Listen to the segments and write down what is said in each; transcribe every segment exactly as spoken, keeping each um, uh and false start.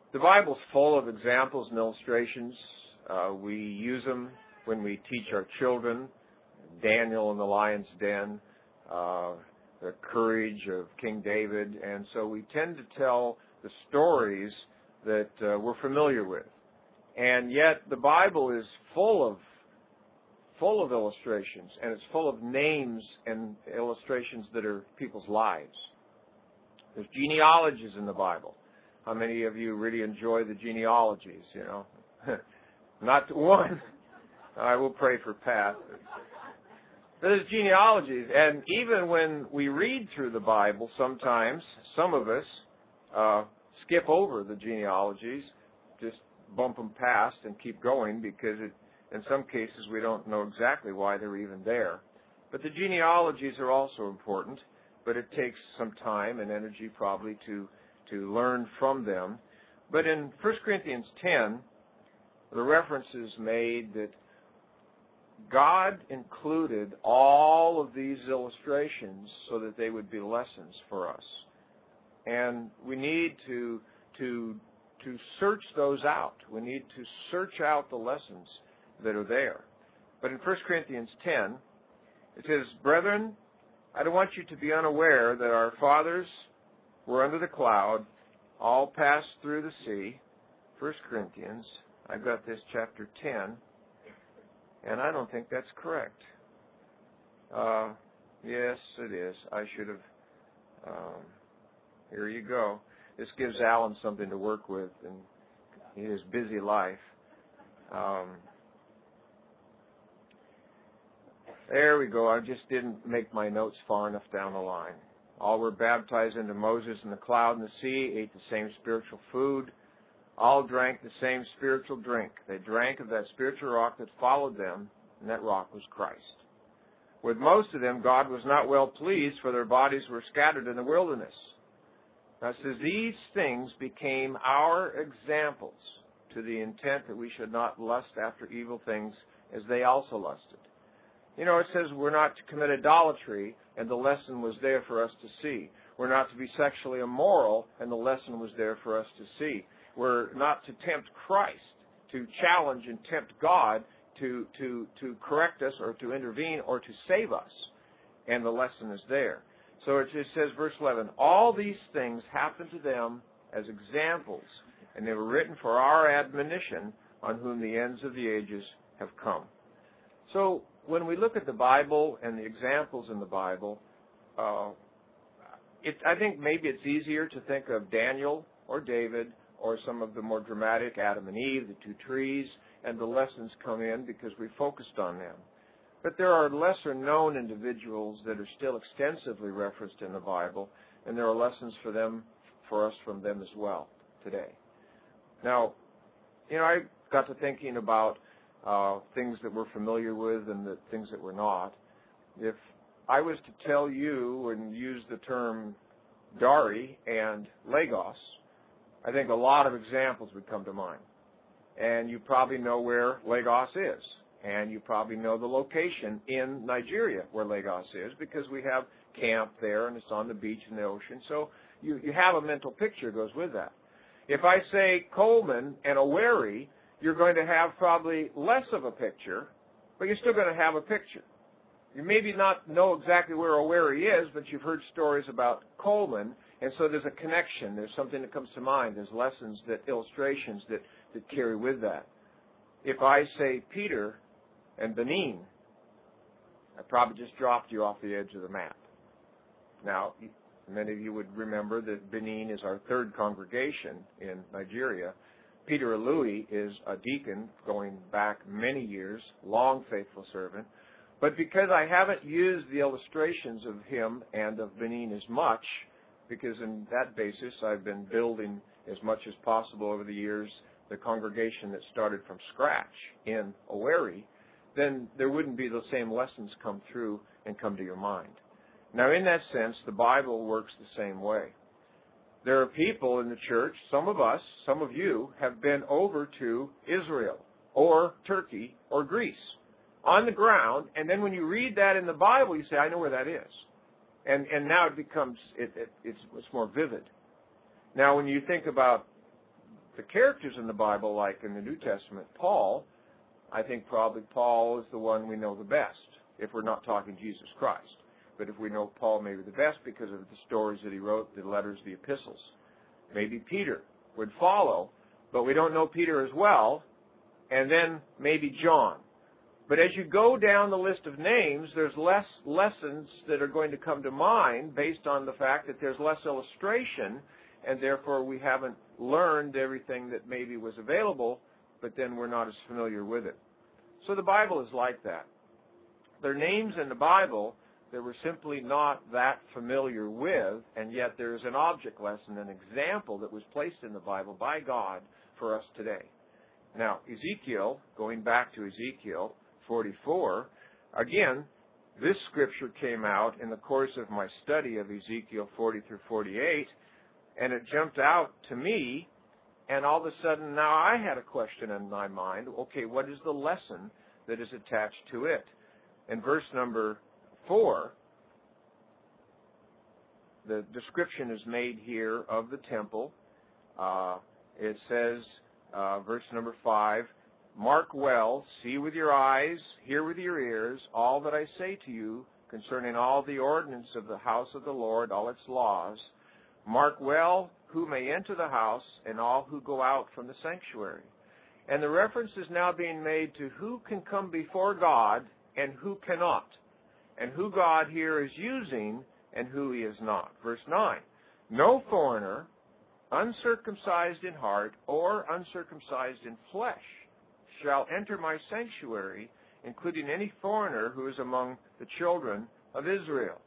The Bible's full of examples and illustrations. Uh, we use them when we teach our children. Daniel in the lion's den, uh, the courage of King David. And so we tend to tell the stories that uh, we're familiar with. And yet the Bible is full of full of illustrations, and it's full of names and illustrations that are people's lives. There's genealogies in the Bible. How many of you really enjoy the genealogies, you know? Not one. I will pray for Pat. But there's genealogies, and even when we read through the Bible, sometimes, some of us uh, skip over the genealogies, just bump them past and keep going because it, in some cases we don't know exactly why they're even there. But the genealogies are also important, but it takes some time and energy probably to to learn from them. But in First Corinthians ten, the reference is made that God included all of these illustrations so that they would be lessons for us. And we need to to to search those out. We need to search out the lessons that are there. But in First Corinthians ten, it says, "Brethren, I don't want you to be unaware that our fathers were under the cloud, all passed through the sea." First Corinthians, I've got this chapter ten, and I don't think that's correct. Uh, yes, it is. I should have. Um, here you go. This gives Alan something to work with in his busy life. Um, there we go. I just didn't make my notes far enough down the line. All were baptized into Moses in the cloud and the sea, ate the same spiritual food. All drank the same spiritual drink. They drank of that spiritual rock that followed them, and that rock was Christ. With most of them, God was not well pleased, for their bodies were scattered in the wilderness. Now it says, these things became our examples to the intent that we should not lust after evil things as they also lusted. You know, it says we're not to commit idolatry, and the lesson was there for us to see. We're not to be sexually immoral, and the lesson was there for us to see. We're not to tempt Christ, to challenge and tempt God to, to, to correct us or to intervene or to save us. And the lesson is there. So it just says, verse eleven, all these things happened to them as examples, and they were written for our admonition, on whom the ends of the ages have come. So when we look at the Bible and the examples in the Bible, uh, it, I think maybe it's easier to think of Daniel or David or some of the more dramatic Adam and Eve, the two trees, and the lessons come in because we focused on them. But there are lesser-known individuals that are still extensively referenced in the Bible, and there are lessons for them, for us from them as well today. Now, you know, I got to thinking about uh, things that we're familiar with and the things that we're not. If I was to tell you and use the term Dari and Lagos, I think a lot of examples would come to mind. And you probably know where Lagos is. And you probably know the location in Nigeria where Lagos is because we have camp there and it's on the beach in the ocean. So you, you have a mental picture that goes with that. If I say Coleman and Owerri, you're going to have probably less of a picture, but you're still going to have a picture. You maybe not know exactly where Owerri is, but you've heard stories about Coleman, and so there's a connection. There's something that comes to mind. There's lessons, that illustrations that, that carry with that. If I say Peter and Benin, I probably just dropped you off the edge of the map. Now, many of you would remember that Benin is our third congregation in Nigeria. Peter Alui is a deacon going back many years, long faithful servant. But because I haven't used the illustrations of him and of Benin as much, because in that basis I've been building as much as possible over the years the congregation that started from scratch in Owerri, then there wouldn't be the same lessons come through and come to your mind. Now, in that sense, the Bible works the same way. There are people in the church, some of us, some of you, have been over to Israel or Turkey or Greece on the ground, and then when you read that in the Bible, you say, I know where that is. And and now it becomes, it, it, it's, it's more vivid. Now, when you think about The characters in the Bible, like in the New Testament, Paul, I think probably Paul is the one we know the best, if we're not talking Jesus Christ. But if we know Paul maybe the best because of the stories that he wrote, the letters, the epistles. Maybe Peter would follow, but we don't know Peter as well. And then maybe John. But as you go down the list of names, there's less lessons that are going to come to mind based on the fact that there's less illustration, and therefore we haven't learned everything that maybe was available, but then we're not as familiar with it. So the Bible is like that. There are names in the Bible that we're simply not that familiar with, and yet there's an object lesson, an example that was placed in the Bible by God for us today. Now, Ezekiel, going back to Ezekiel forty-four, again, this scripture came out in the course of my study of Ezekiel forty through forty-eight, and it jumped out to me, and all of a sudden now I had a question in my mind. Okay, what is the lesson that is attached to it? In verse number four, the description is made here of the temple. Uh, it says, uh, verse number five, "Mark well, see with your eyes, hear with your ears, all that I say to you concerning all the ordinance of the house of the Lord, all its laws. Mark well who may enter the house and all who go out from the sanctuary." And the reference is now being made to who can come before God and who cannot, and who God here is using and who he is not. Verse nine, "No foreigner, uncircumcised in heart or uncircumcised in flesh, shall enter my sanctuary, including any foreigner who is among the children of Israel."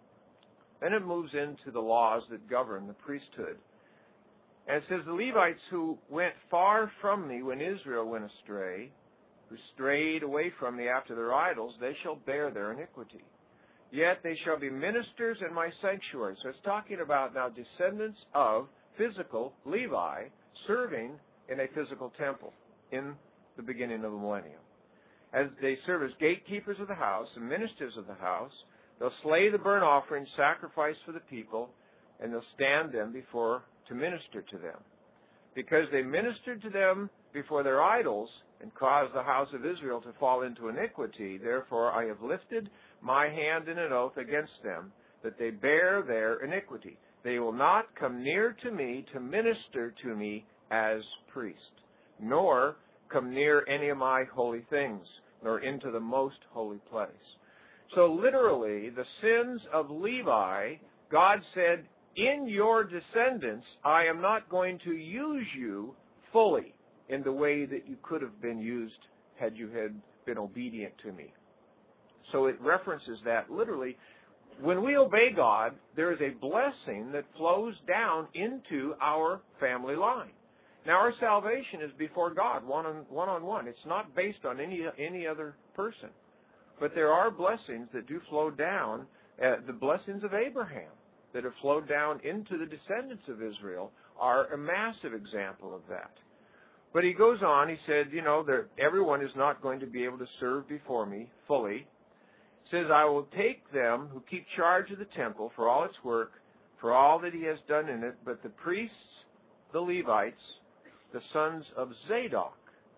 Then it moves into the laws that govern the priesthood. And it says, "The Levites who went far from me when Israel went astray, who strayed away from me after their idols, they shall bear their iniquity. Yet they shall be ministers in my sanctuary." So it's talking about now descendants of physical Levi serving in a physical temple in the beginning of the millennium. As they serve as gatekeepers of the house and ministers of the house, they'll slay the burnt offering sacrifice for the people, and they'll stand them before to minister to them. Because they ministered to them before their idols and caused the house of Israel to fall into iniquity, therefore I have lifted my hand in an oath against them, that they bear their iniquity. They will not come near to me to minister to me as priest, nor come near any of my holy things, nor into the most holy place. So literally, the sins of Levi, God said, in your descendants, I am not going to use you fully in the way that you could have been used had you had been obedient to me. So it references that literally. When we obey God, there is a blessing that flows down into our family line. Now, our salvation is before God, one on one. On one. It's not based on any any other person. But there are blessings that do flow down, uh, the blessings of Abraham that have flowed down into the descendants of Israel are a massive example of that. But he goes on, he said, you know, that everyone is not going to be able to serve before me fully. He says, "I will take them who keep charge of the temple for all its work, for all that he has done in it, but the priests, the Levites, the sons of Zadok,"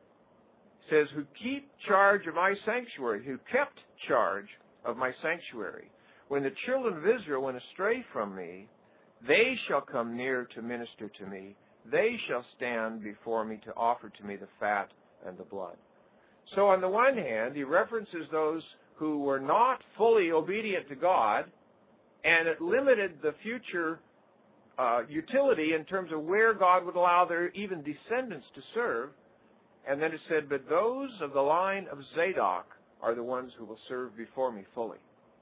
says, "who keep charge of my sanctuary," who kept charge of my sanctuary. "When the children of Israel went astray from me, they shall come near to minister to me. They shall stand before me to offer to me the fat and the blood." So on the one hand, he references those who were not fully obedient to God, and it limited the future uh, utility in terms of where God would allow their even descendants to serve. And then it said, "But those of the line of Zadok are the ones who will serve before me fully."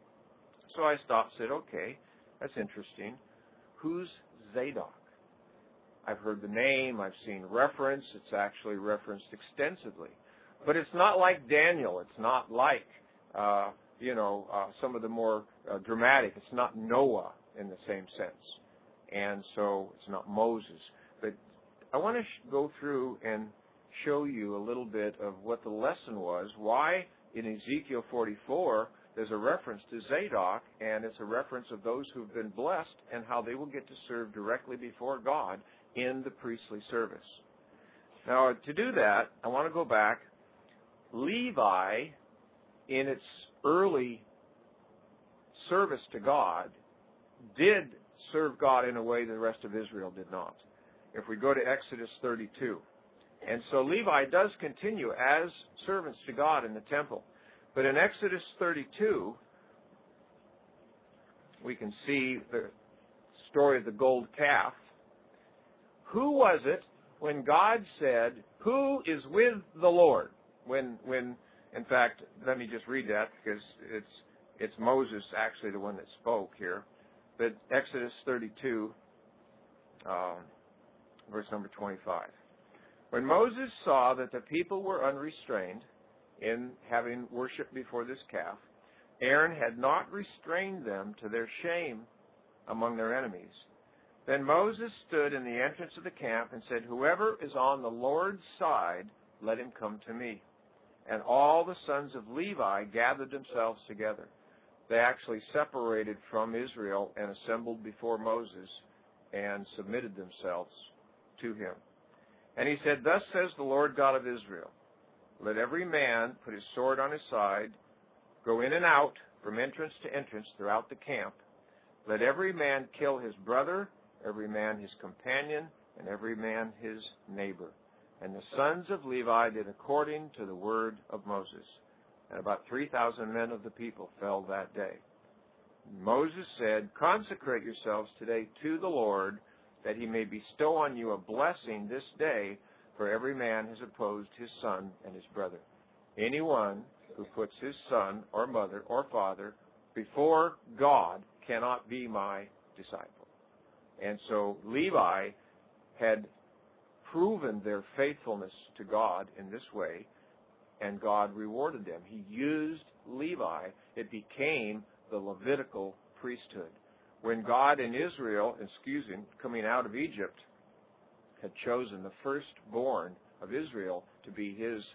So I stopped and said, okay, that's interesting. Who's Zadok? I've heard the name. I've seen reference. It's actually referenced extensively. But it's not like Daniel. It's not like, uh, you know, uh, some of the more uh, dramatic. It's not Noah in the same sense. And so it's not Moses. But I want to sh- go through and show you a little bit of what the lesson was, why in Ezekiel forty-four there's a reference to Zadok, and it's a reference of those who've been blessed and how they will get to serve directly before God in the priestly service. Now, to do that, I want to go back. Levi, in its early service to God, did serve God in a way the rest of Israel did not. If we go to Exodus thirty-two. And so Levi does continue as servants to God in the temple. But in Exodus thirty-two, we can see the story of the gold calf. Who was it when God said, "Who is with the Lord?" When, when, in fact, let me just read that because it's it's Moses actually the one that spoke here. But Exodus thirty-two, um, verse number twenty-five. When Moses saw that the people were unrestrained in having worship before this calf, Aaron had not restrained them to their shame among their enemies. Then Moses stood in the entrance of the camp and said, "Whoever is on the Lord's side, let him come to me." And all the sons of Levi gathered themselves together. They actually separated from Israel and assembled before Moses and submitted themselves to him. And he said, "Thus says the Lord God of Israel, let every man put his sword on his side, go in and out from entrance to entrance throughout the camp. Let every man kill his brother, every man his companion, and every man his neighbor." And the sons of Levi did according to the word of Moses. And about three thousand men of the people fell that day. Moses said, "Consecrate yourselves today to the Lord, that he may bestow on you a blessing this day, for every man has opposed his son and his brother. Anyone who puts his son or mother or father before God cannot be my disciple." And so Levi had proven their faithfulness to God in this way, and God rewarded them. He used Levi. It became the Levitical priesthood. When God in Israel, excuse me, coming out of Egypt, had chosen the firstborn of Israel to be his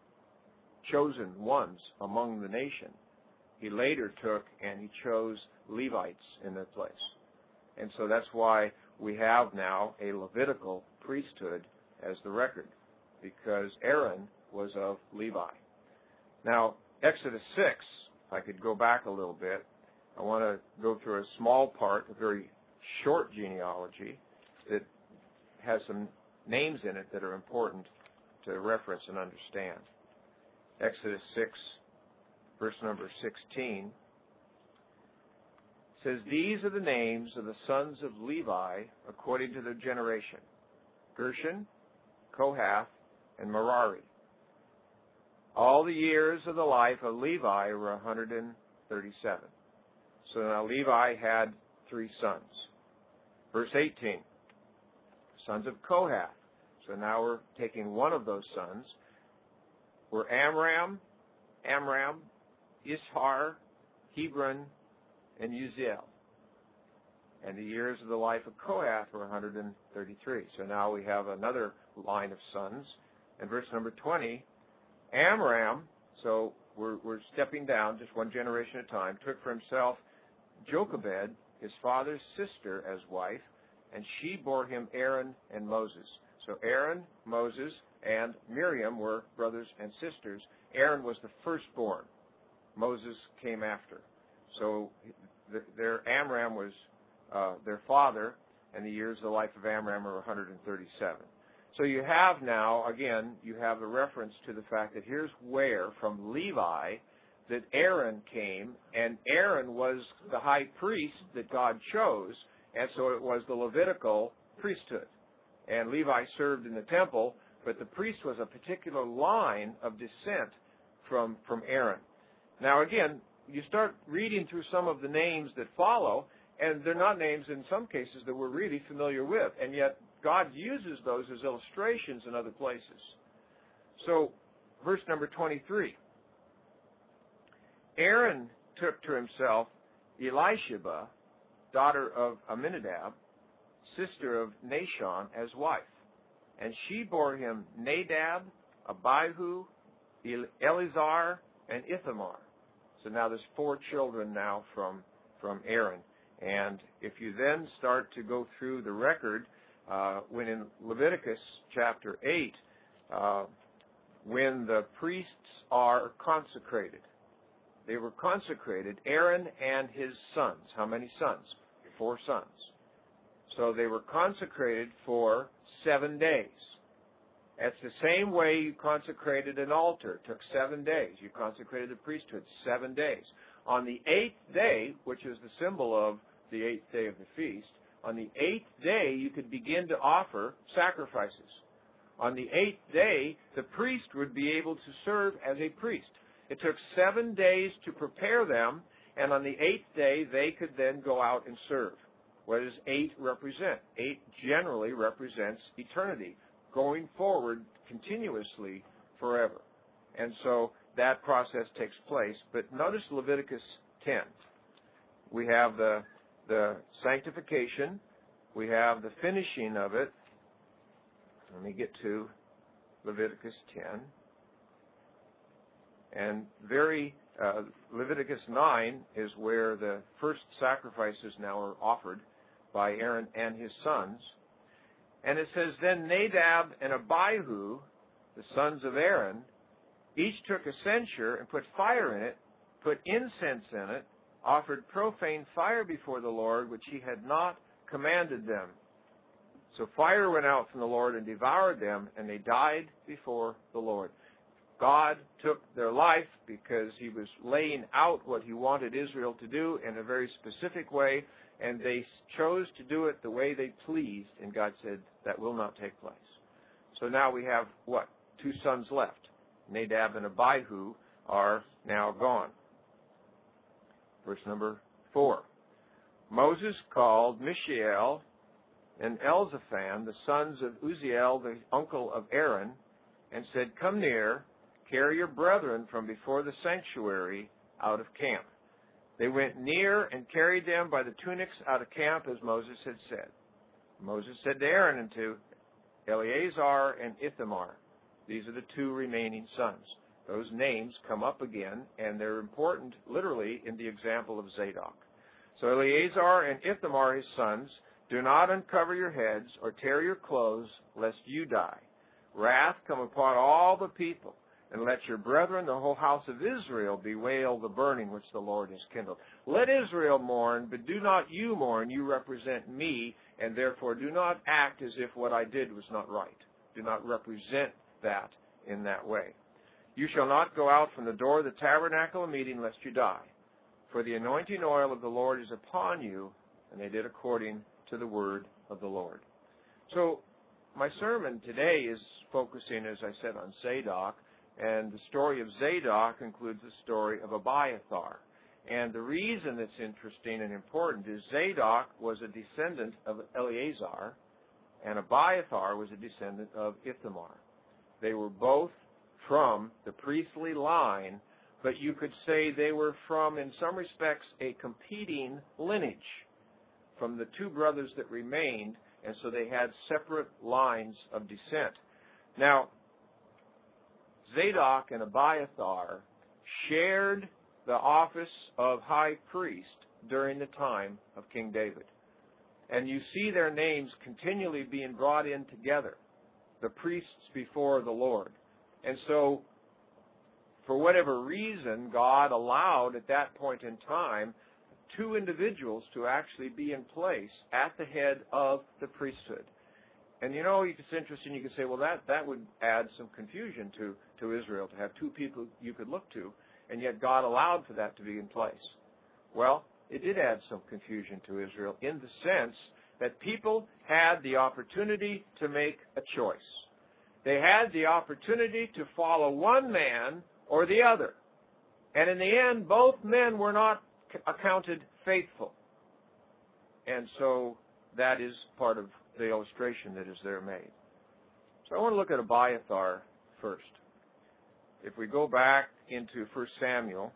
chosen ones among the nation, he later took and he chose Levites in their place. And so that's why we have now a Levitical priesthood as the record, because Aaron was of Levi. Now, Exodus six, if I could go back a little bit, I want to go through a small part, a very short genealogy that has some names in it that are important to reference and understand. Exodus six, verse number sixteen, says, "These are the names of the sons of Levi according to their generation: Gershon, Kohath, and Merari. All the years of the life of Levi were one hundred thirty-seven. So now Levi had three sons. Verse eighteen, sons of Kohath. So now we're taking one of those sons. Were Amram, Amram, Ishar, Hebron, and Uziel. And the years of the life of Kohath were one hundred thirty-three. So now we have another line of sons. And verse number twenty, Amram, so we're, we're stepping down just one generation at a time, took for himself Jochebed, his father's sister, as wife, and she bore him Aaron and Moses. So Aaron, Moses, and Miriam were brothers and sisters. Aaron was the firstborn. Moses came after. So the, their Amram was uh, their father, and the years of the life of Amram are one hundred thirty-seven. So you have now, again, you have the reference to the fact that here's where, from Levi, that Aaron came, and Aaron was the high priest that God chose, and so it was the Levitical priesthood. And Levi served in the temple, but the priest was a particular line of descent from, from Aaron. Now, again, you start reading through some of the names that follow, and they're not names in some cases that we're really familiar with, and yet God uses those as illustrations in other places. So, verse number twenty-three. Aaron took to himself Elisheba, daughter of Amminadab, sister of Nashon, as wife. And she bore him Nadab, Abihu, Eleazar, and Ithamar. So now there's four children now from, from Aaron. And if you then start to go through the record, uh, when in Leviticus chapter eight, uh, when the priests are consecrated. They were consecrated, Aaron and his sons. How many sons? Four sons. So they were consecrated for seven days. That's the same way you consecrated an altar. It took seven days. You consecrated the priesthood seven days. On the eighth day, which is the symbol of the eighth day of the feast, on the eighth day you could begin to offer sacrifices. On the eighth day, the priest would be able to serve as a priest. It took seven days to prepare them, and on the eighth day they could then go out and serve. What does eight represent? Eight generally represents eternity, going forward continuously forever. And so that process takes place. But notice Leviticus ten. We have the, the sanctification. We have the finishing of it. Let me get to Leviticus ten. And very uh, Leviticus nine is where the first sacrifices now are offered by Aaron and his sons. And it says, then Nadab and Abihu, the sons of Aaron, each took a censer and put fire in it, put incense in it, offered profane fire before the Lord, which he had not commanded them. So fire went out from the Lord and devoured them, and they died before the Lord. God took their life because he was laying out what he wanted Israel to do in a very specific way, and they chose to do it the way they pleased, and God said, that will not take place. So now we have, what, two sons left. Nadab and Abihu are now gone. Verse number four. Moses called Mishael and Elzaphan, the sons of Uzziel, the uncle of Aaron, and said, come near, carry your brethren from before the sanctuary out of camp. They went near and carried them by the tunics out of camp, as Moses had said. Moses said to Aaron and to Eleazar and Ithamar, these are the two remaining sons. Those names come up again, and they're important literally in the example of Zadok. So Eleazar and Ithamar, his sons, do not uncover your heads or tear your clothes, lest you die. Wrath come upon all the people. And let your brethren, the whole house of Israel, bewail the burning which the Lord has kindled. Let Israel mourn, but do not you mourn. You represent me, and therefore do not act as if what I did was not right. Do not represent that in that way. You shall not go out from the door of the tabernacle of meeting, lest you die. For the anointing oil of the Lord is upon you, and they did according to the word of the Lord. So my sermon today is focusing, as I said, on Zadok. And the story of Zadok includes the story of Abiathar. And the reason it's interesting and important is Zadok was a descendant of Eleazar, and Abiathar was a descendant of Ithamar. They were both from the priestly line, but you could say they were from, in some respects, a competing lineage from the two brothers that remained, and so they had separate lines of descent. Now, Zadok and Abiathar shared the office of high priest during the time of King David. And you see their names continually being brought in together, the priests before the Lord. And so, for whatever reason, God allowed at that point in time two individuals to actually be in place at the head of the priesthood. And you know, it's interesting, you could say, well, that, that would add some confusion to, to Israel, to have two people you could look to, and yet God allowed for that to be in place. Well, it did add some confusion to Israel in the sense that people had the opportunity to make a choice. They had the opportunity to follow one man or the other. And in the end, both men were not accounted faithful. And so that is part of the illustration that is there made. So I want to look at Abiathar first. If we go back into First Samuel,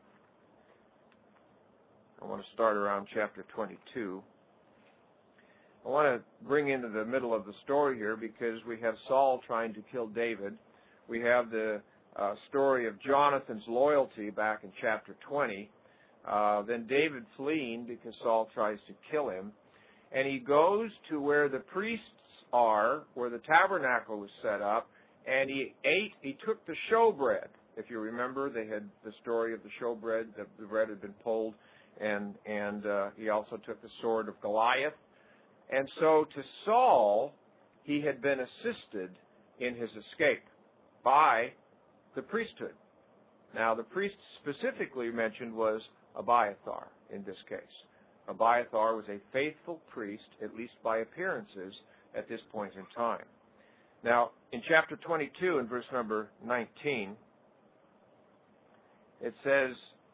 I want to start around chapter twenty-two. I want to bring into the middle of the story here because we have Saul trying to kill David. We have the uh, story of Jonathan's loyalty back in chapter twenty. Uh, then David fleeing because Saul tries to kill him. And he goes to where the priests are, where the tabernacle was set up, And he ate, he took the showbread. If you remember, they had the story of the showbread, the, the bread had been pulled, and, and uh, he also took the sword of Goliath. And so to Saul, he had been assisted in his escape by the priesthood. Now, the priest specifically mentioned was Abiathar in this case. Abiathar was a faithful priest, at least by appearances, at this point in time. Now, in chapter twenty-two, in verse number nineteen, it says,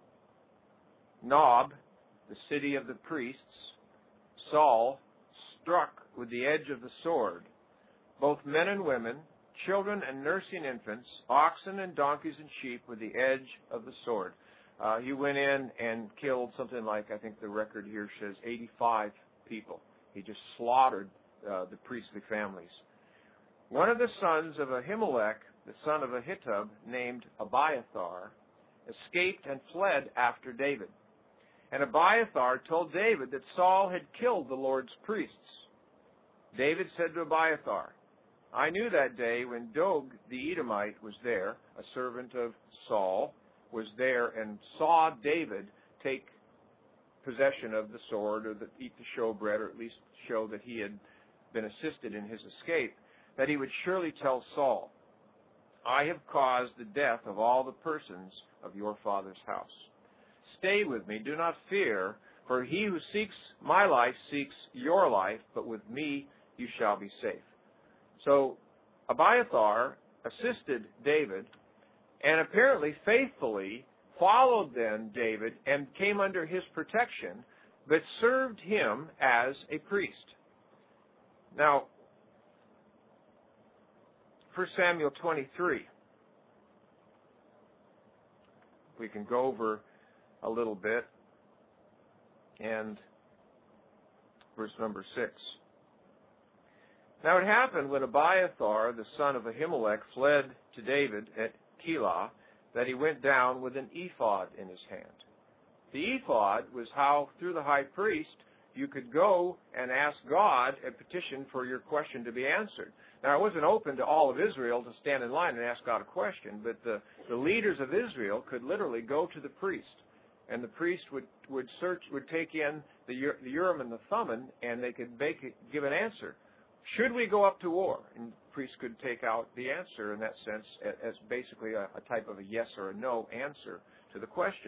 Nob, the city of the priests, Saul struck with the edge of the sword both men and women, children and nursing infants, oxen and donkeys and sheep with the edge of the sword. Uh, he went in and killed something like, I think the record here says, eighty-five people. He just slaughtered uh, the priestly families. One of the sons of Ahimelech, the son of Ahitub, named Abiathar, escaped and fled after David. And Abiathar told David that Saul had killed the Lord's priests. David said to Abiathar, I knew that day when Dog the Edomite was there, a servant of Saul, was there and saw David take possession of the sword or the, eat the showbread, or at least show that he had been assisted in his escape, that he would surely tell Saul, I have caused the death of all the persons of your father's house. Stay with me, do not fear, for he who seeks my life seeks your life, but with me you shall be safe. So Abiathar assisted David and apparently faithfully followed then David and came under his protection, but served him as a priest. Now, First Samuel twenty-three. We can go over a little bit, and verse number six. Now it happened when Abiathar, the son of Ahimelech, fled to David at Keilah, that he went down with an ephod in his hand. The ephod was how, through the high priest, you could go and ask God a petition for your question to be answered. Now, it wasn't open to all of Israel to stand in line and ask God a question, but the, the leaders of Israel could literally go to the priest, and the priest would, would search, would take in the, the Urim and the Thummim, and they could make it, give an answer. Should we go up to war? And the priest could take out the answer in that sense as basically a, a type of a yes or a no answer to the question.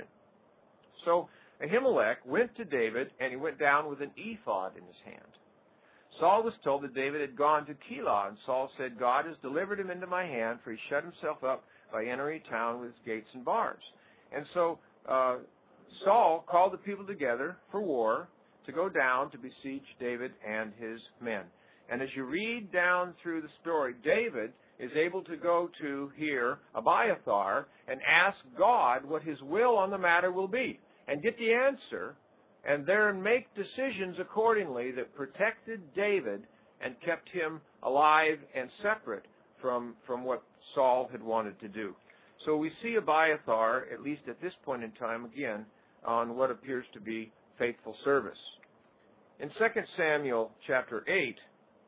So Ahimelech went to David, and he went down with an ephod in his hand. Saul was told that David had gone to Keilah, and Saul said, God has delivered him into my hand, for he shut himself up by entering town with gates and bars. And so uh, Saul called the people together for war to go down to besiege David and his men. And as you read down through the story, David is able to go to here Abiathar and ask God what his will on the matter will be, and get the answer, and then make decisions accordingly that protected David and kept him alive and separate from, from what Saul had wanted to do. So we see Abiathar, at least at this point in time, again, on what appears to be faithful service. In Second Samuel chapter eight,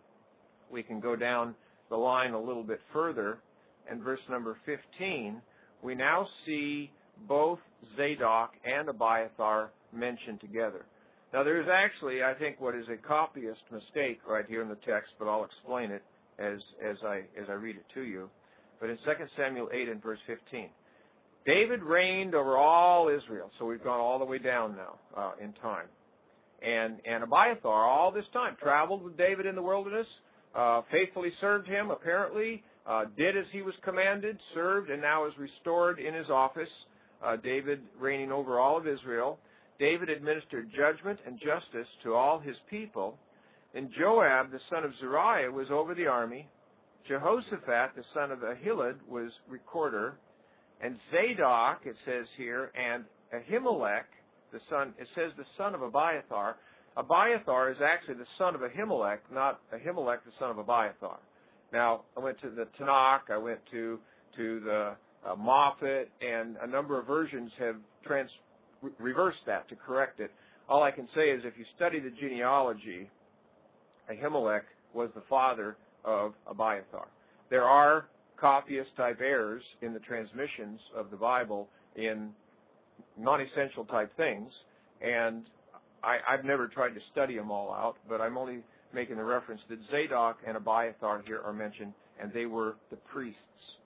we can go down the line a little bit further, and verse number fifteen, we now see both Zadok and Abiathar mentioned together. Now, there's actually, I think, what is a copyist mistake right here in the text, but I'll explain it as, as, I, as I read it to you. But in Second Samuel eight and verse fifteen, David reigned over all Israel. So we've gone all the way down now uh, in time. And, and Abiathar, all this time, traveled with David in the wilderness, uh, faithfully served him, apparently, uh, did as he was commanded, served, and now is restored in his office. Uh, David reigning over all of Israel. David administered judgment and justice to all his people. And Joab, the son of Zeruiah, was over the army. Jehoshaphat, the son of Ahilud, was recorder. And Zadok, it says here, and Ahimelech, the son, it says the son of Abiathar. Abiathar is actually the son of Ahimelech, not Ahimelech, the son of Abiathar. Now, I went to the Tanakh, I went to, to the uh, Moffat, and a number of versions have trans, re- reversed that to correct it. All I can say is if you study the genealogy, Ahimelech was the father of Abiathar. There are copyist type errors in the transmissions of the Bible in non-essential type things, and I, I've never tried to study them all out, but I'm only making the reference that Zadok and Abiathar here are mentioned, and they were the priests,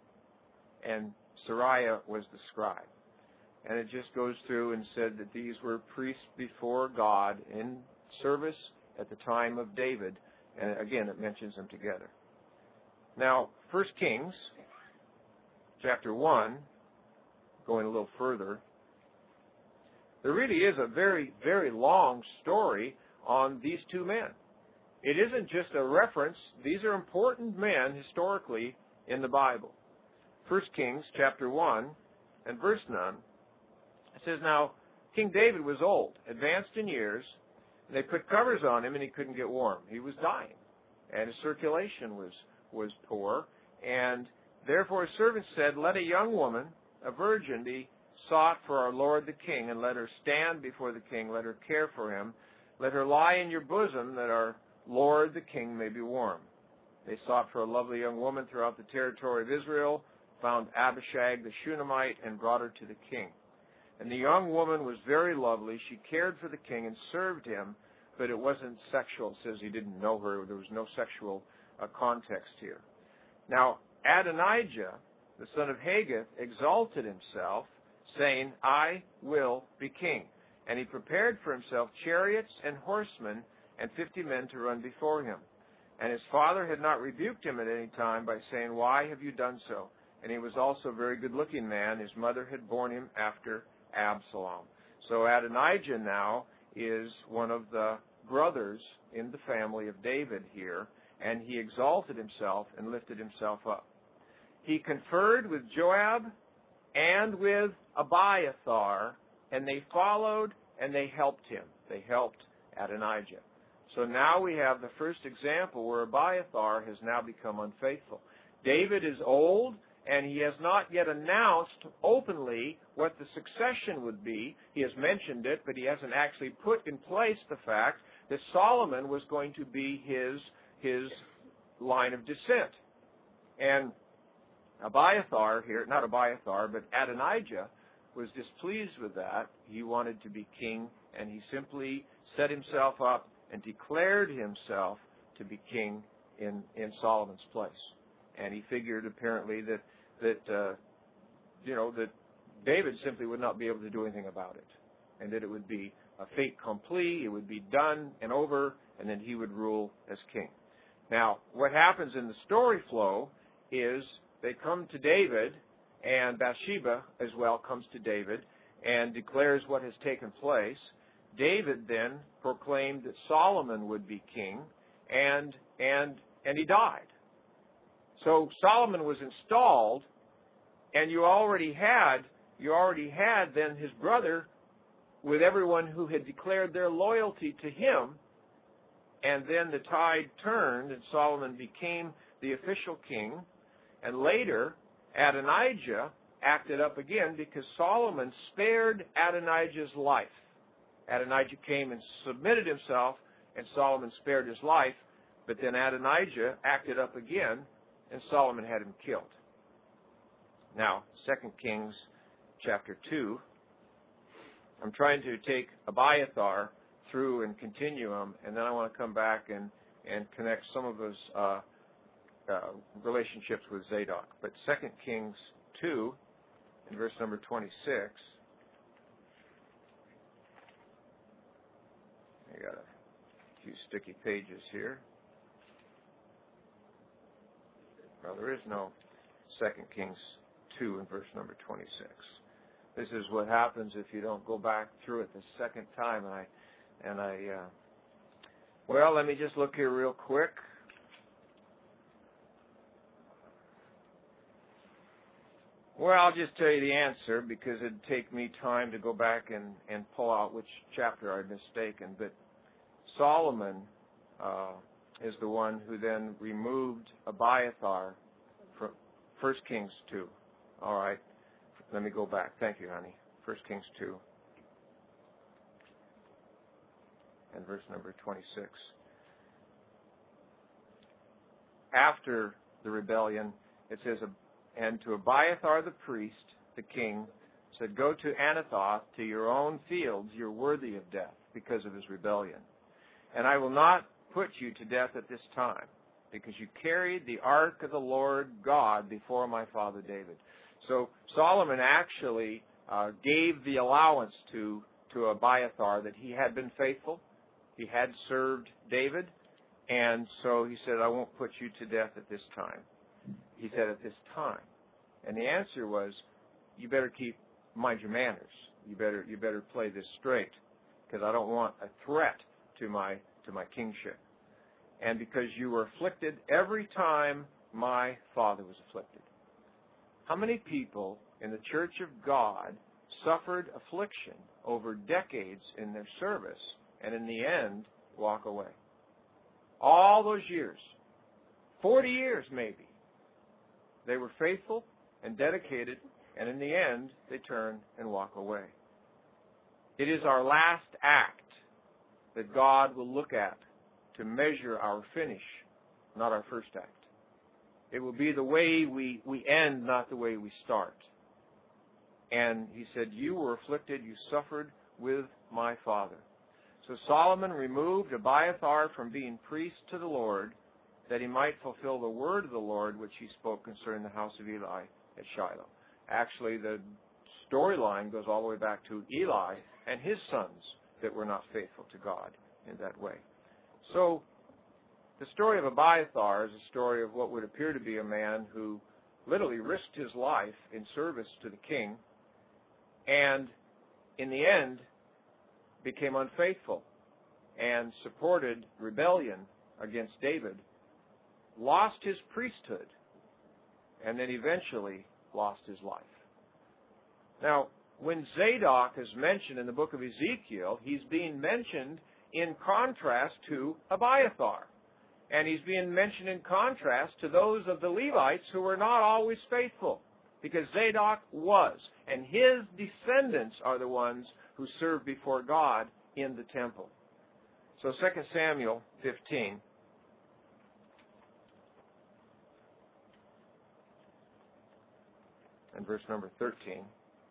and Sariah was the scribe. And it just goes through and said that these were priests before God in service at the time of David, and again, it mentions them together. Now, First Kings, chapter one, going a little further, there really is a very, very long story on these two men. It isn't just a reference. These are important men historically in the Bible. First Kings, chapter one, and verse nine, it says, Now, King David was old, advanced in years, and they put covers on him, and he couldn't get warm. He was dying, and his circulation was, was poor, and therefore his servants said, Let a young woman, a virgin, be sought for our Lord the King, and let her stand before the king, let her care for him, let her lie in your bosom, that our Lord the King may be warm. They sought for a lovely young woman throughout the territory of Israel, found Abishag the Shunammite, and brought her to the king. And the young woman was very lovely. She cared for the king and served him, but it wasn't sexual. It says he didn't know her. There was no sexual uh, context here. Now, Adonijah, the son of Haggith, exalted himself, saying, I will be king. And he prepared for himself chariots and horsemen and fifty men to run before him. And his father had not rebuked him at any time by saying, Why have you done so? And he was also a very good-looking man. His mother had borne him after Absalom. So Adonijah now is one of the brothers in the family of David here, and he exalted himself and lifted himself up. He conferred with Joab and with Abiathar, and they followed and they helped him. They helped Adonijah. So now we have the first example where Abiathar has now become unfaithful. David is old, and he has not yet announced openly what the succession would be. He has mentioned it, but he hasn't actually put in place the fact that Solomon was going to be his, his line of descent. And Abiathar here, not Abiathar, but Adonijah, was displeased with that. He wanted to be king, and he simply set himself up and declared himself to be king in, in Solomon's place. And he figured apparently that, that uh, you know, that David simply would not be able to do anything about it, and that it would be a fait accompli, it would be done and over, and then he would rule as king. Now, what happens in the story flow is they come to David, and Bathsheba as well comes to David and declares what has taken place. David then proclaimed that Solomon would be king, and and and he died. So Solomon was installed, and you already had you already had then his brother with everyone who had declared their loyalty to him, and then the tide turned, and Solomon became the official king, and later Adonijah acted up again because Solomon spared Adonijah's life. Adonijah came and submitted himself, and Solomon spared his life, but then Adonijah acted up again, and Solomon had him killed. Now, Second Kings chapter two, I'm trying to take Abiathar through and continue him, and then I want to come back and, and connect some of those uh, uh, relationships with Zadok. But Second Kings two, in verse number twenty-six, I got a few sticky pages here. Well, there is no Second Kings two in verse number twenty-six. This is what happens if you don't go back through it the second time. And I, and I, uh, well, let me just look here real quick. Well, I'll just tell you the answer because it'd take me time to go back and, and pull out which chapter I'd mistaken. But Solomon uh, is the one who then removed Abiathar from First Kings two. All right. Let me go back. Thank you, honey. First Kings two. And verse number twenty-six. After the rebellion it says, and to Abiathar the priest, the king, said, go to Anathoth, to your own fields, you're worthy of death because of his rebellion. And I will not put you to death at this time, because you carried the ark of the Lord God before my father David. So Solomon actually uh, gave the allowance to, to Abiathar that he had been faithful. He had served David. And so he said, I won't put you to death at this time. He said, at this time. And the answer was, you better keep, mind your manners. You better, you better play this straight, because I don't want a threat to my, to my kingship. And because you were afflicted every time my father was afflicted. How many people in the Church of God suffered affliction over decades in their service and in the end walk away? All those years, forty years maybe, they were faithful and dedicated, and in the end they turn and walk away. It is our last act that God will look at to measure our finish, not our first act. It will be the way we, we end, not the way we start. And he said, you were afflicted, you suffered with my father. So Solomon removed Abiathar from being priest to the Lord, that he might fulfill the word of the Lord which he spoke concerning the house of Eli at Shiloh. Actually, the storyline goes all the way back to Eli and his sons that were not faithful to God in that way. So the story of Abiathar is a story of what would appear to be a man who literally risked his life in service to the king, and in the end became unfaithful and supported rebellion against David, lost his priesthood, and then eventually lost his life. Now, when Zadok is mentioned in the book of Ezekiel, he's being mentioned in contrast to Abiathar. And he's being mentioned in contrast to those of the Levites who were not always faithful, because Zadok was. And his descendants are the ones who serve before God in the temple. So Second Samuel fifteen. And verse number thirteen.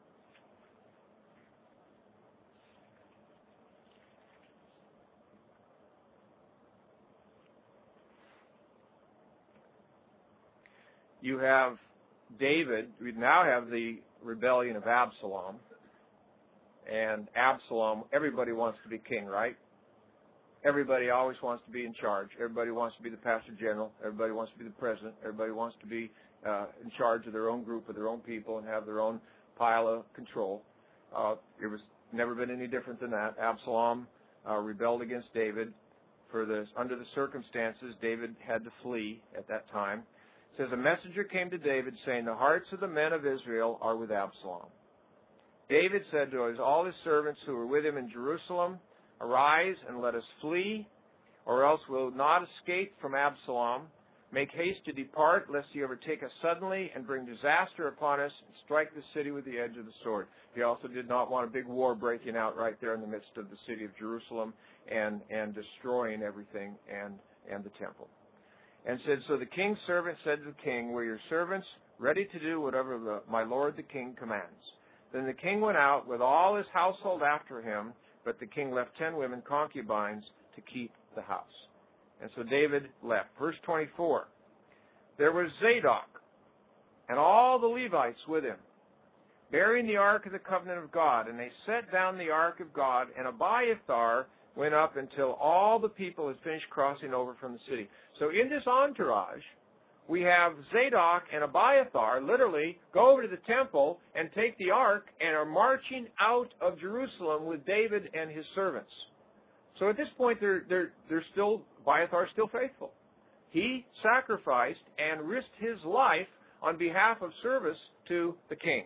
You have David, we now have the rebellion of Absalom. And Absalom, everybody wants to be king, right? Everybody always wants to be in charge. Everybody wants to be the pastor general. Everybody wants to be the president. Everybody wants to be uh, in charge of their own group, of their own people, and have their own pile of control. Uh, it was never been any different than that. Absalom uh, rebelled against David. For the, under the circumstances, David had to flee at that time. It says, a messenger came to David saying, the hearts of the men of Israel are with Absalom. David said to his, all his servants who were with him in Jerusalem, arise and let us flee, or else we'll not escape from Absalom. Make haste to depart, lest he overtake us suddenly and bring disaster upon us and strike the city with the edge of the sword. He also did not want a big war breaking out right there in the midst of the city of Jerusalem and, and destroying everything and, and the temple. And said, so the king's servant said to the king, were your servants ready to do whatever the, my lord the king commands? Then the king went out with all his household after him, but the king left ten women concubines to keep the house. And so David left. Verse twenty-four, there was Zadok and all the Levites with him, bearing the ark of the covenant of God. And they set down the ark of God, and Abiathar went up until all the people had finished crossing over from the city. So in this entourage, we have Zadok and Abiathar literally go over to the temple and take the ark and are marching out of Jerusalem with David and his servants. So at this point, they're, they're, they're still, Abiathar's still faithful. He sacrificed and risked his life on behalf of service to the king.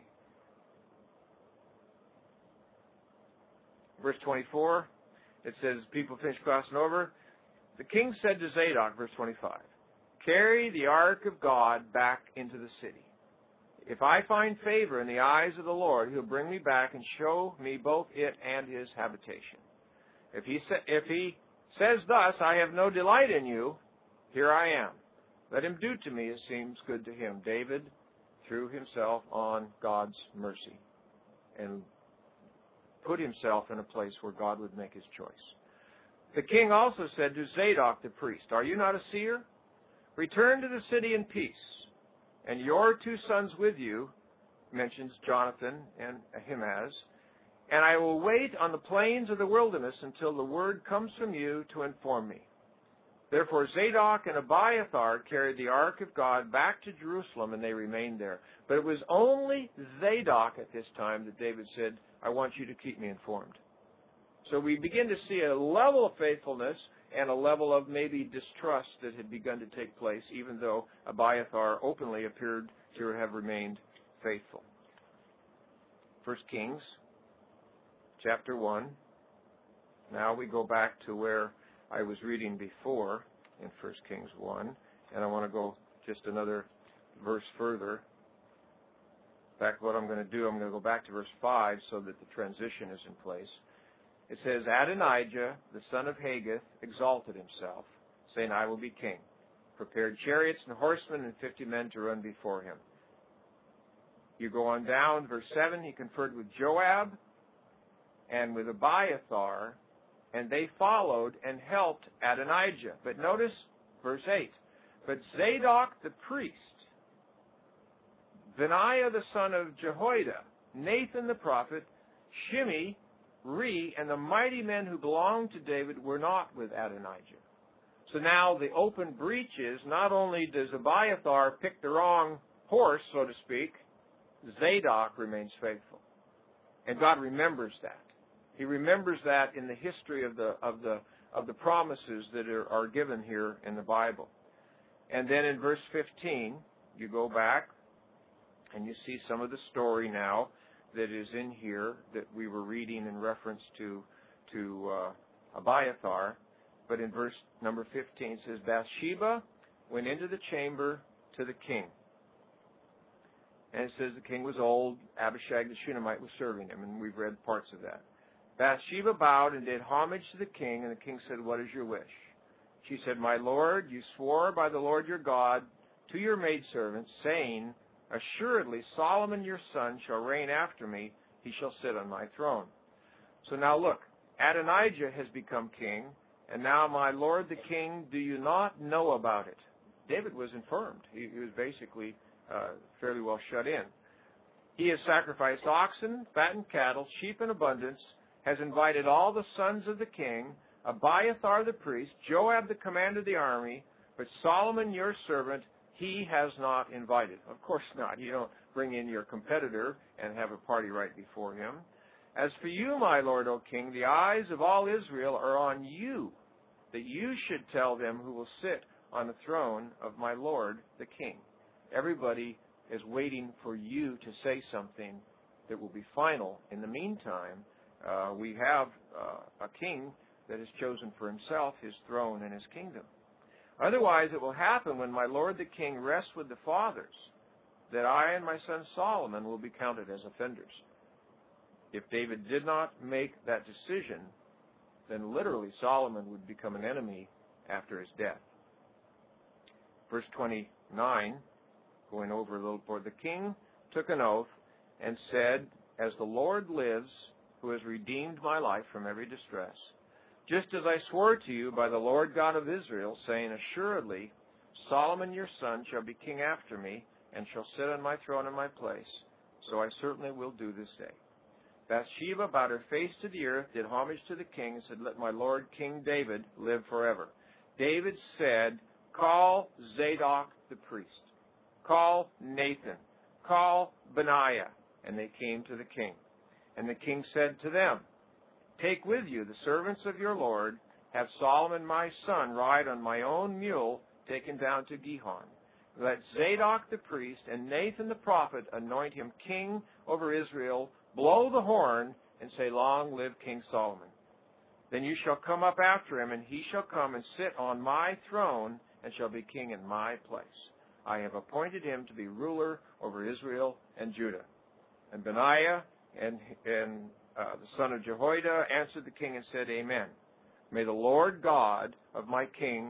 Verse twenty-four, it says, people finished crossing over. The king said to Zadok, verse twenty-five, carry the ark of God back into the city. If I find favor in the eyes of the Lord, he'll bring me back and show me both it and his habitation. If he, sa- if he says thus, I have no delight in you, here I am. Let him do to me as seems good to him. David threw himself on God's mercy and put himself in a place where God would make his choice. The king also said to Zadok the priest, are you not a seer? Return to the city in peace, and your two sons with you, mentions Jonathan and Ahimaaz, and I will wait on the plains of the wilderness until the word comes from you to inform me. Therefore Zadok and Abiathar carried the ark of God back to Jerusalem, and they remained there. But it was only Zadok at this time that David said, I want you to keep me informed. So we begin to see a level of faithfulness and a level of maybe distrust that had begun to take place, even though Abiathar openly appeared to have remained faithful. First Kings, chapter one. Now we go back to where I was reading before in First Kings one, and I want to go just another verse further. In fact, what I'm going to do, I'm going to go back to verse five so that the transition is in place. It says, Adonijah, the son of Haggith, exalted himself, saying, I will be king, prepared chariots and horsemen and fifty men to run before him. You go on down, verse seven, he conferred with Joab and with Abiathar, and they followed and helped Adonijah. But notice verse eight. But Zadok the priest, Benaiah the son of Jehoiada, Nathan the prophet, Shimei, Rei, and the mighty men who belonged to David were not with Adonijah. So now the open breach is, not only does Abiathar pick the wrong horse, so to speak, Zadok remains faithful. And God remembers that. He remembers that in the history of the of the of the promises that are, are given here in the Bible. And then in verse fifteen, you go back and you see some of the story now that is in here that we were reading in reference to to uh, Abiathar. But in verse number fifteen it says, Bathsheba went into the chamber to the king. And it says the king was old, Abishag the Shunammite was serving him, and we've read parts of that. Bathsheba bowed and did homage to the king, and the king said, what is your wish? She said, my lord, you swore by the Lord your God to your maidservant, saying, assuredly Solomon your son shall reign after me, he shall sit on my throne. So now look, Adonijah has become king, and now my lord the king, do you not know about it? David was infirmed. He, he was basically uh, fairly well shut in. He has sacrificed oxen, fattened cattle, sheep in abundance, has invited all the sons of the king, Abiathar the priest, Joab the commander of the army, but Solomon your servant he has not invited. Of course not. You don't bring in your competitor and have a party right before him. As for you, my lord, O king, the eyes of all Israel are on you, that you should tell them who will sit on the throne of my lord, the king. Everybody is waiting for you to say something that will be final. In the meantime, uh, we have uh, a king that has chosen for himself his throne and his kingdom. Otherwise, it will happen when my lord the king rests with the fathers, that I and my son Solomon will be counted as offenders. If David did not make that decision, then literally Solomon would become an enemy after his death. Verse twenty-nine, going over a little more, the king took an oath and said, as the Lord lives, who has redeemed my life from every distress, just as I swore to you by the Lord God of Israel, saying, assuredly, Solomon your son shall be king after me, and shall sit on my throne in my place. So I certainly will do this day. Bathsheba bowed her face to the earth, did homage to the king, and said, let my lord King David live forever. David said, call Zadok the priest. Call Nathan. Call Benaiah. And they came to the king. And the king said to them, take with you the servants of your Lord, have Solomon my son ride on my own mule, taken down to Gihon. Let Zadok the priest and Nathan the prophet anoint him king over Israel, blow the horn, and say, long live King Solomon. Then you shall come up after him, and he shall come and sit on my throne, and shall be king in my place. I have appointed him to be ruler over Israel and Judah. And Benaiah and, and Uh, the son of Jehoiada answered the king and said, amen. May the Lord God of my king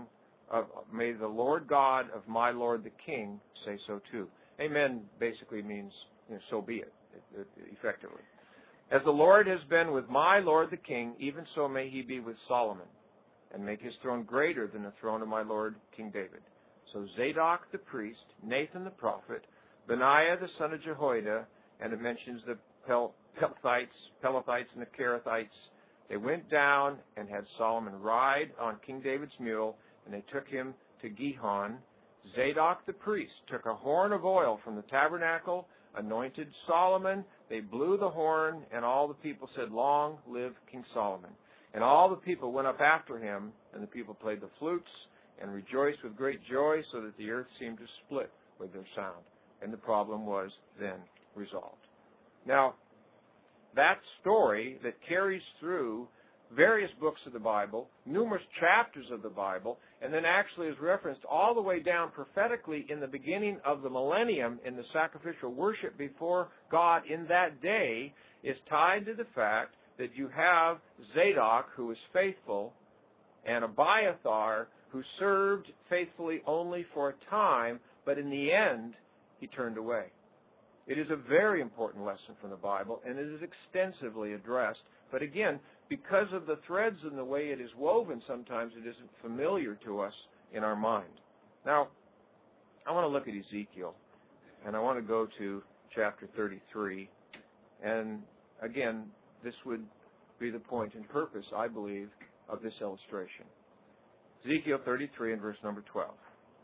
of, may the Lord God of my Lord the king say so too. Amen basically means, you know, so be it, effectively. As the Lord has been with my Lord the king, even so may he be with Solomon, and make his throne greater than the throne of my Lord King David. So Zadok the priest, Nathan the prophet, Benaiah the son of Jehoiada, and it mentions the Pel- Pelethites, Pelethites and the Kerethites, they went down and had Solomon ride on King David's mule, and they took him to Gihon. Zadok the priest took a horn of oil from the tabernacle, anointed Solomon. They blew the horn, and all the people said, "Long live King Solomon." And all the people went up after him, and the people played the flutes and rejoiced with great joy, so that the earth seemed to split with their sound. And the problem was then resolved. Now, that story that carries through various books of the Bible, numerous chapters of the Bible, and then actually is referenced all the way down prophetically in the beginning of the millennium in the sacrificial worship before God in that day, is tied to the fact that you have Zadok, who was faithful, and Abiathar, who served faithfully only for a time, but in the end, he turned away. It is a very important lesson from the Bible, and it is extensively addressed. But again, because of the threads and the way it is woven, sometimes it isn't familiar to us in our mind. Now, I want to look at Ezekiel, and I want to go to chapter thirty-three. And again, this would be the point and purpose, I believe, of this illustration. Ezekiel thirty-three and verse number twelve.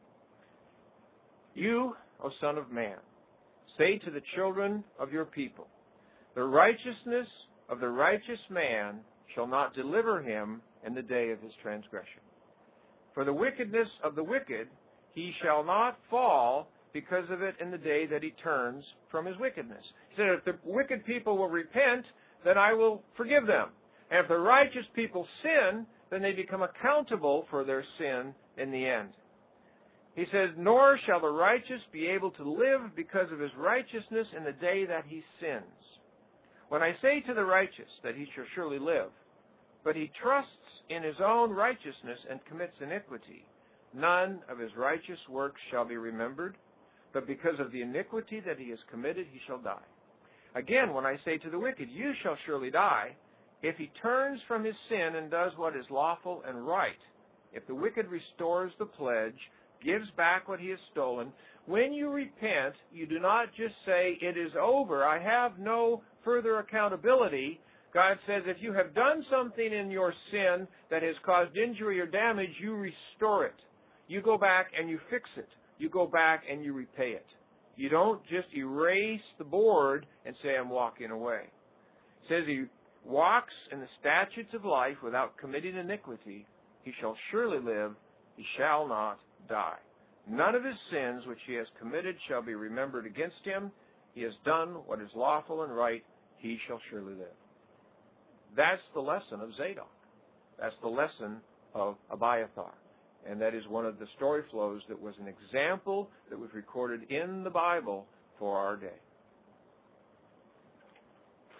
You, O son of man, say to the children of your people, the righteousness of the righteous man shall not deliver him in the day of his transgression. For the wickedness of the wicked he shall not fall because of it in the day that he turns from his wickedness. He said, if the wicked people will repent, then I will forgive them. And if the righteous people sin, then they become accountable for their sin in the end. He says, nor shall the righteous be able to live because of his righteousness in the day that he sins. When I say to the righteous that he shall surely live, but he trusts in his own righteousness and commits iniquity, none of his righteous works shall be remembered, but because of the iniquity that he has committed, he shall die. Again, when I say to the wicked, you shall surely die, if he turns from his sin and does what is lawful and right, if the wicked restores the pledge, gives back what he has stolen, when you repent, you do not just say, it is over, I have no further accountability. God says, if you have done something in your sin that has caused injury or damage, you restore it. You go back and you fix it. You go back and you repay it. You don't just erase the board and say, I'm walking away. It says he walks in the statutes of life without committing iniquity. He shall surely live. He shall not die. None of his sins which he has committed shall be remembered against him. He has done what is lawful and right. He shall surely live. That's the lesson of Zadok. That's the lesson of Abiathar. And that is one of the story flows that was an example that was recorded in the Bible for our day.